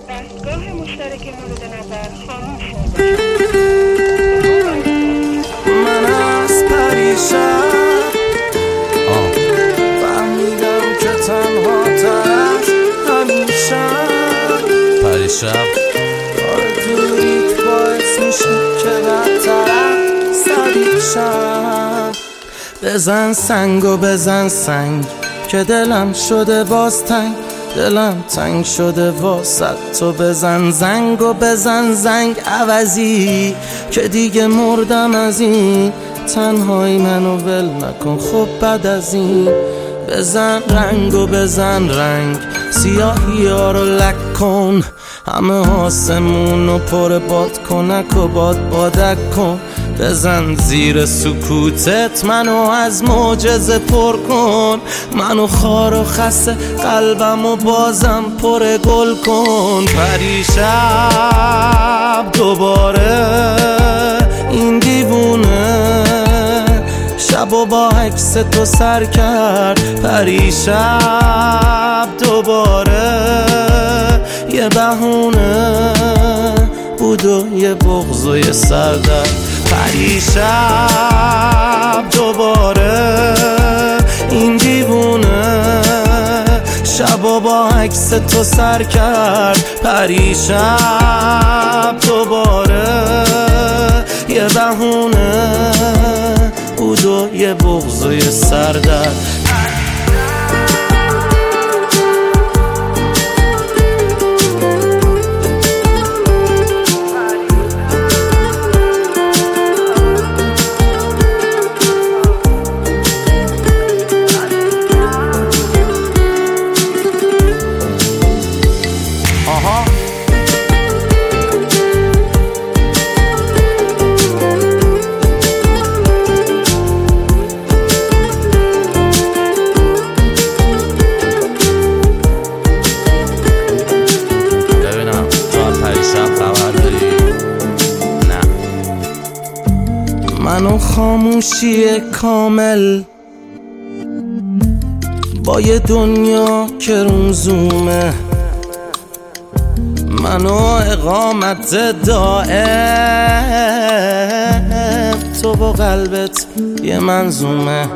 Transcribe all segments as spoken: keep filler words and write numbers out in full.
دستگاه مشترک مورد نظر خاموش شد. من از پریشب فهمیدم که تنها ترش همیشه پریشب دوریت باعث میشه که بدترم سریع شم. بزن سنگ و بزن سنگ که دلم شده باز تنگ، دلم تنگ شده واسه تو. بزن زنگ و بزن زنگ عوضی که دیگه مردم از این تنهایی، منو ول نکن خب بعد از این. بزن رنگ و بزن رنگ سیاهی ها رو لک کن، همه آسمون رو پر باد کنک و باد بادک کن. بزن زیر سکوتت منو از معجزه پر کن، منو خار و خسته قلبم و بازم پر گل کن. پریشب دوباره این دیوونه شب و با عکس تو سر کرد. پریشب دوباره یه بهونه بود و یه بغض و یه سردرد. پریشب دوباره این دیوونه شب و با عکس تو سر کرد. پریشب دوباره یه بهونه بود و یه بغض و یه سردرد. منو خاموشی کامل با یه دنیا که روزومه، منو اقامت دائم تو با قلبت یه منظومه.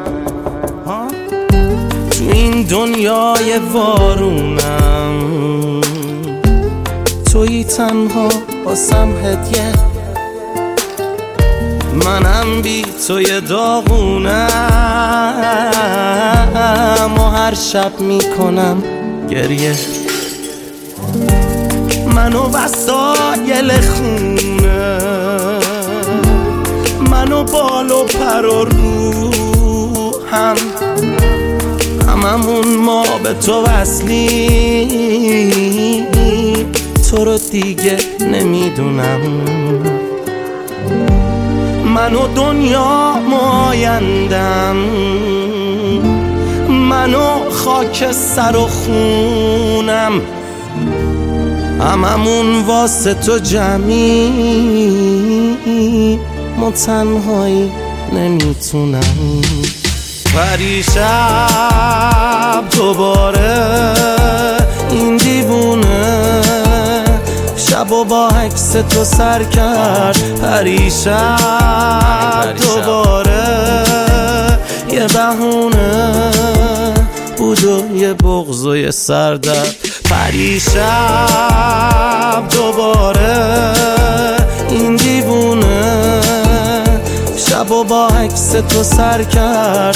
تو این دنیای وارونم توی تنها باسم هدیه، منم بی توی داغونم و هر شب میکنم گریه. منو وسایل خونه، منو بال و پر و روحم، هممون ما به تو وصلی، تو رو دیگه نمیدونم. منو دنیا آیندم، منو خاک سر و خونم، هممون واسه تو جمعی، ما تنهایی نمیتونم. پریشب دوباره این دیوونه شب و با عکس تو سر کرد. پریشب دوباره یه بهونه بود و یه بغض و یه سردرد. پریشب دوباره این دیوونه شب و با عکس تو سر کرد.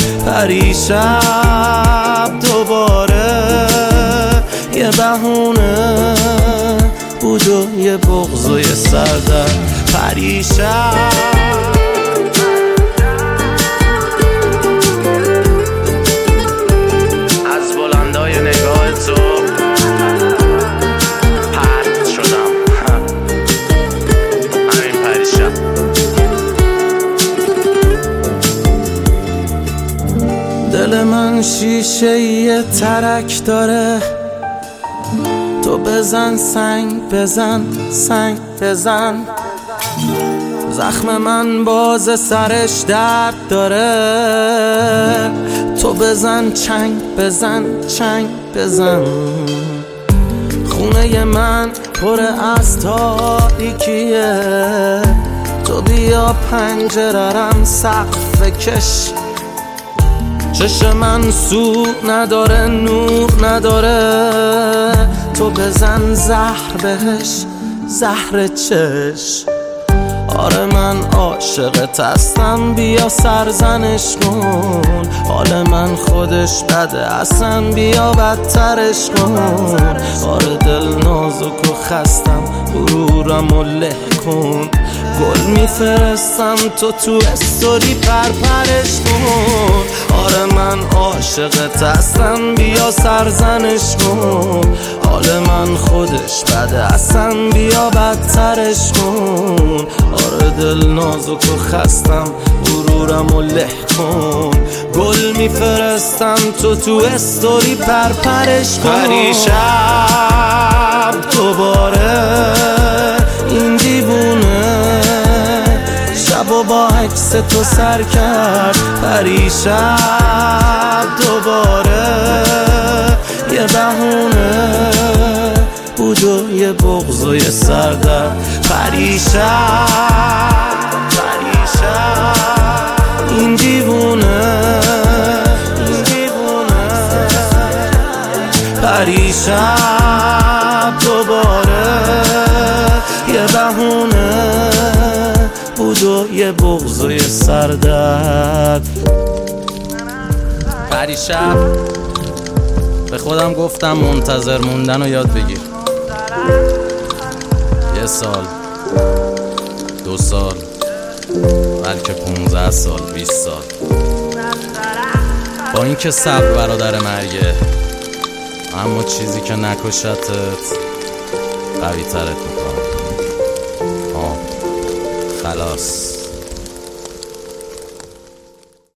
پریشب دوباره یه بهونه بود و یه بغض و یه سردرد. پریشب از بلندای نگاه تو پرت شدم. همین پریشب دل من شیشه یه ترک داره، تو بزن سنگ بزن سنگ بزن. زخم من باز سرش درد داره، تو بزن چنگ بزن چنگ بزن. خونه من پر از تاریکیه، تو بیا پنجره‌رم سقف کش. چشم من سو نداره نور نداره، تو بزن زهر بهش زهر چش. آره من عاشقت هستم بیا سرزنش کن، حال من خودش بده اصلا بیا بدترش کن. آره دل نازک و خستم غرورم و له کن، گل میفرستم تو تو استوری پرپرش کن. آره من عاشقت هستم بیا سرزنش کن، حال من خودش بده اصلا بیا بدترش کن. آره دل نازک و خستم غرورم و له کن، گل میفرستم تو تو استوری پرپرش کن. پریشب دوباره این دیوونه شب و با عکس تو سر کرد. پریشب دوباره یه بهونه بود و یه بغض و یه سردرد. پریشب پریشب این دیوونه این دیوونه پریشب دوباره یه بهونه بود و یه بغض و یه سردرد. پریشب به خودم گفتم منتظر موندن رو یاد بگیر. یه سال، دو سال، بلکه پونزده سال، بیست سال، با اینکه صبر برادر مرگه، اما چیزی که نکشتت قوی ترت میکنه. آه خلاص.